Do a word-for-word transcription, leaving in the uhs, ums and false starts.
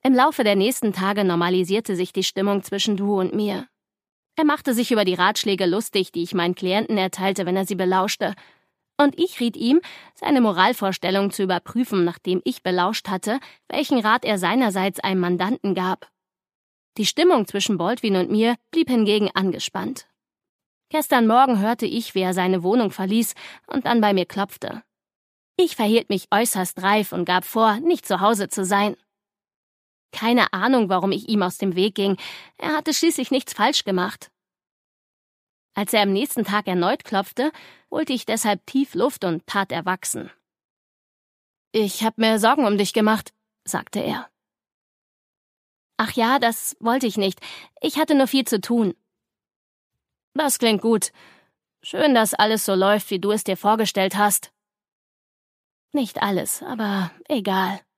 Im Laufe der nächsten Tage normalisierte sich die Stimmung zwischen Du und mir. Er machte sich über die Ratschläge lustig, die ich meinen Klienten erteilte, wenn er sie belauschte. Und ich riet ihm, seine Moralvorstellung zu überprüfen, nachdem ich belauscht hatte, welchen Rat er seinerseits einem Mandanten gab. Die Stimmung zwischen Baldwin und mir blieb hingegen angespannt. Gestern Morgen hörte ich, wie er seine Wohnung verließ und dann bei mir klopfte. Ich verhielt mich äußerst reif und gab vor, nicht zu Hause zu sein. Keine Ahnung, warum ich ihm aus dem Weg ging. Er hatte schließlich nichts falsch gemacht. Als er am nächsten Tag erneut klopfte, holte ich deshalb tief Luft und tat erwachsen. »Ich hab mir Sorgen um dich gemacht«, sagte er. »Ach ja, das wollte ich nicht. Ich hatte nur viel zu tun.« »Das klingt gut. Schön, dass alles so läuft, wie du es dir vorgestellt hast.« »Nicht alles, aber egal.«